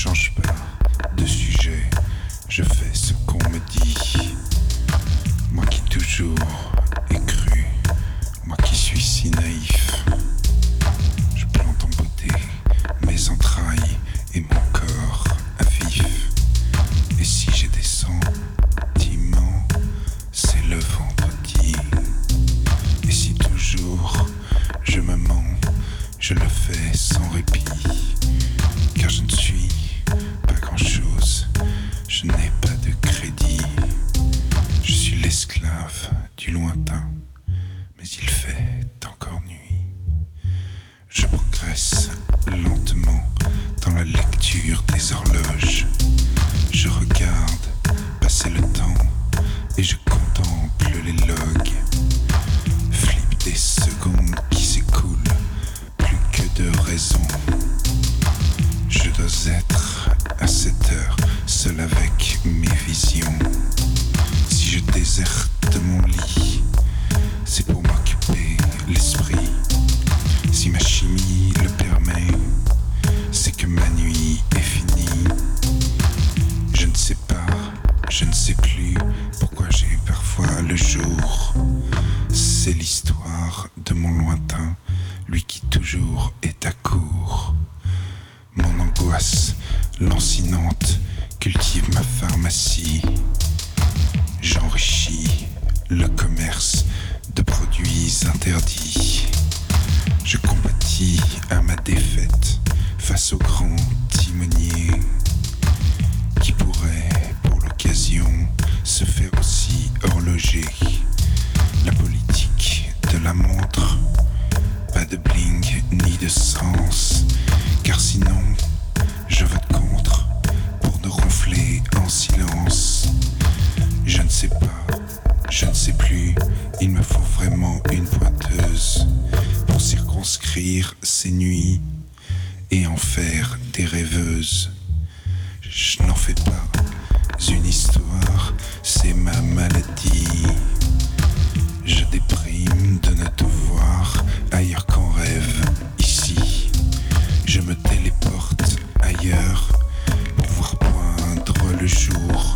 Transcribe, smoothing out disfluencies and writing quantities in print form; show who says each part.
Speaker 1: change pas de sujet, je fais ce qu'on me dit. Moi qui toujours ai cru, moi qui suis si naïf. Je plante en beauté mes entrailles et mon corps à vif. Et si j'ai des sentiments, c'est le vendredi. Et si toujours je me mens, je le fais sans répit. Car je ne suis pas grand-chose, je n'ai pas de crédit. Je suis l'esclave du lointain, mais il fait encore nuit. Je progresse lentement dans la lecture des horloges. Je regarde passer le temps et je contemple les logs. Flip des secondes qui s'écoulent, plus que de raison. Je dois être à cette heure seul avec mes visions. Si je déserte mon lit, c'est pour m'occuper l'esprit. Si ma chimie le permet, c'est que ma nuit est finie. Je ne sais pas, je ne sais plus pourquoi j'ai parfois le jour. C'est l'histoire de mon lointain, lui qui toujours est à court. Mon angoisse lancinante cultive ma pharmacie. J'enrichis le commerce de produits interdits. Je compatis à ma défaite face au grand timonier qui pourrait, pour l'occasion, se faire aussi horloger. La politique de la montre, pas de bling ni de sens, car sinon je vote contre pour ne ronfler en silence. Je ne sais pas, je ne sais plus, il me faut vraiment une pointeuse pour circonscrire ces nuits et en faire des rêveuses. Je n'en fais pas une histoire, c'est ma maladie. Je déprime de ne te voir ailleurs qu'en rêve ici. Je me téléporte ailleurs pour voir poindre le jour.